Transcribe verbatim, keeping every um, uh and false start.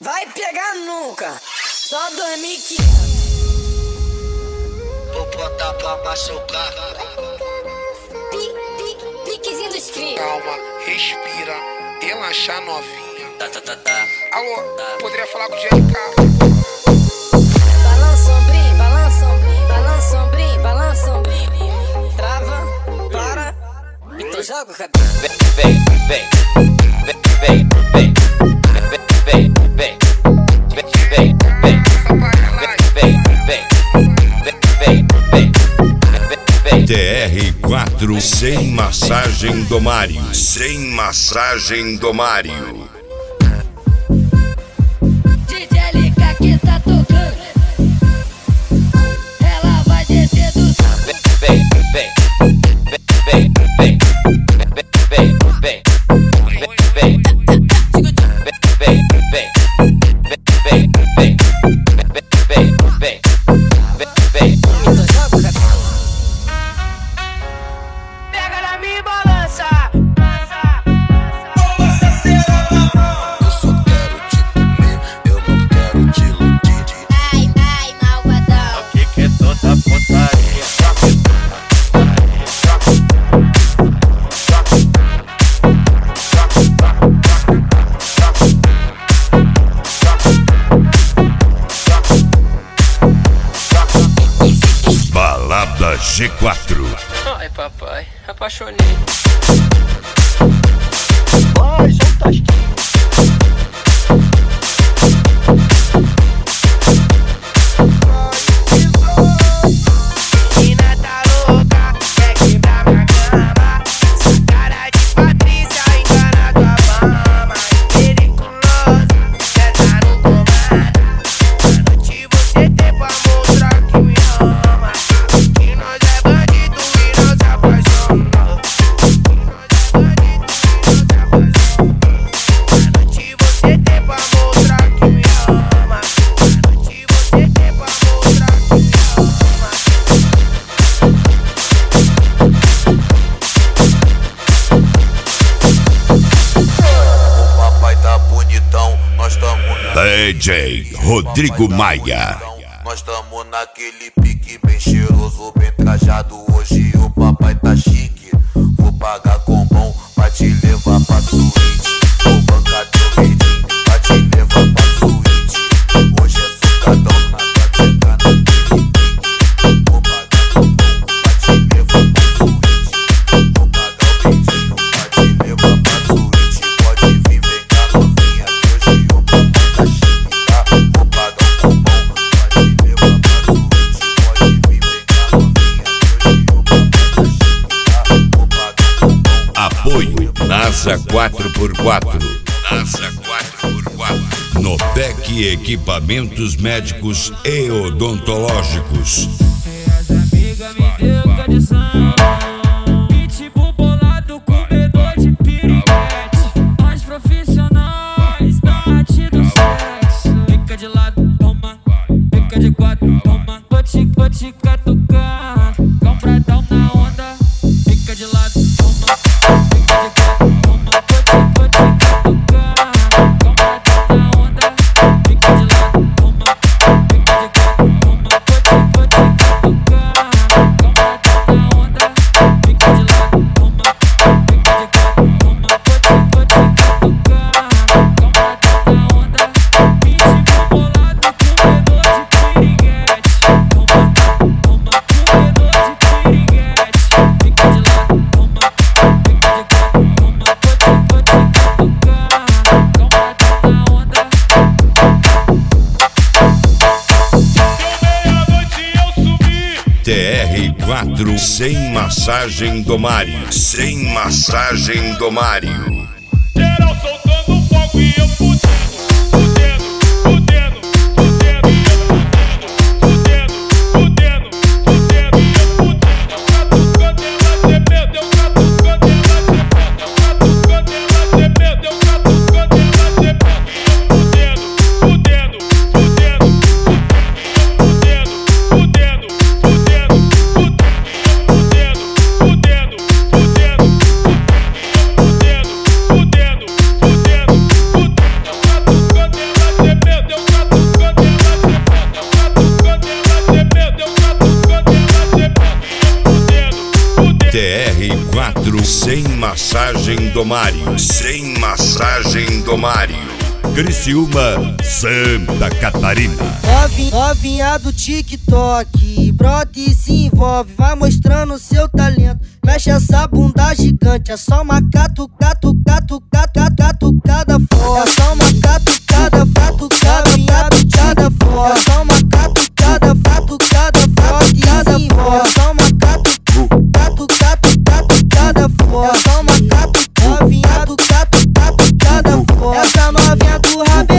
Vai pegar nunca, só dormir que vou botar pra machucar. Piquezinho dos cria. Calma, respira, relaxa novinha. Tá, tá, tá, tá. Alô, Tá. poderia falar com o G L K? Balança ombrinho, balança ombrinho, balança ombrinho, balança ombrinho. Trava, para, então joga o cabelo. Vem, vem, vem, vem, vem, vem, vem, vem, vem, vem, vem, vem, vem. T R quatro sem massagem do Mário. Sem massagem do Mário. D J L K que tá tocando, ela vai descer do Vem, vem, vem, vem, vem, vem, vem, vem, então joga o cabelo. Pega na minha e balança. Eu só quero te comer, eu não quero te iludir. Ai, ai, malvadão. O que que é toda putaria? Balada G quatro. Ai, papai, apaixonei. Vai, solta as Menina tá louca, quer quebrar minha cama. Essa cara de Patrícia engana tua mama. Periculosa, cê tá no comando. À noite você tem pra mostrar que me ama. Que nós é bandido e não se apaixona. Que nós é bandido e não se apaixona. À noite você tem pra mostrar que me ama. À noite você tem pra mostrar que me ama. O papai tá bonitão, nós tamo na... D J Rodrigo Maia. Nós tamo naquele pique bem cheiroso, bem trajado. Hoje o papai tá chique. Vou pagar com bom pra te levar pra suíte. Vou bancar teu vidinho pra te levar pra suíte. Hoje é sucadão na cateca naquele pique. Vou pagar com bom pra te levar pra suíte. Vou pagar o vidinho pra te levar pra suíte. Pode vir, vem cá novinha, que hoje o papai tá chique, tá? Vou pagar com bom pra te levar pra suíte. Pode vir, vem cá novinha, que hoje o papai tá chique, tá? Vou pagar com bom. Apoio NASA quatro por quatro. NASA quatro por quatro. Nopec Equipamentos Médicos e Odontológicos. As amigas me deu condição. Pitbull bolado, comedor de piriguete. Nós profissionais da arte do sexo. Fica de lado, toma. Fica de quatro, toma. Vou te, vou te catucar. Compradão na onda. Fica de lado, toma. Fica de quatro, toma. Vou te, vou te catucar. Compradão na onda. Fica de lado, toma. Fica de quatro, toma. Vou te, vou te catucar. Compradão na onda. Fica de lado, toma. Fica de quatro, toma. Vou te, vou te catucar. Compradão na onda. Pitbull bolado, comedor de piriguete. Toma, toma, comedor de piriguete. Fica de lado, toma. Fica de quatro, toma. Vou te, vou te catucar. Compradão na onda. T R quatro sem massagem do Mário. Sem massagem do Mário. Geral soltando fogo e eu fudendo, fudendo, fudendo, fudendo, fudendo, fudendo, fudendo, fudendo. Catucando ela tremendo, eu catucando ela tremendo, eu catucando ela tremendo, eu catucando ela tremendo. Fudendo, fudendo, fudendo, fudendo, fudendo, fudendo, fudendo, fudendo, fudendo, fudendo, fudendo. T R quatro sem massagem do Mário. Sem massagem do Mário. Criciúma, Santa Catarina. Novin, novinha do TikTok, brota e se envolve, vai mostrando seu talento. Mexe essa bunda gigante, é só uma catucada, catucada, catucada forte. É só uma catucada, fatucada, catucada forte. É só uma catucada, fatucada, forte. É só uma catucada, catucada forte. É só uma catucada, novinha do catucada forte. Essa novinha do rabo